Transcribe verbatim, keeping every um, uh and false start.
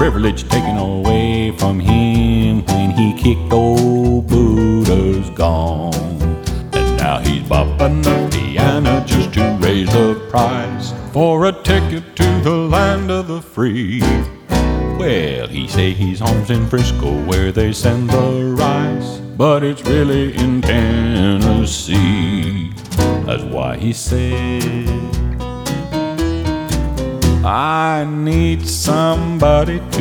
privilege taken away from him when he kicked old Buddha's gone. And now he's bopping the piano just to raise the price for a ticket to the land of the free. Well, he say he's home's in Frisco where they send the rice, but it's really in Tennessee. That's why he said, I need somebody to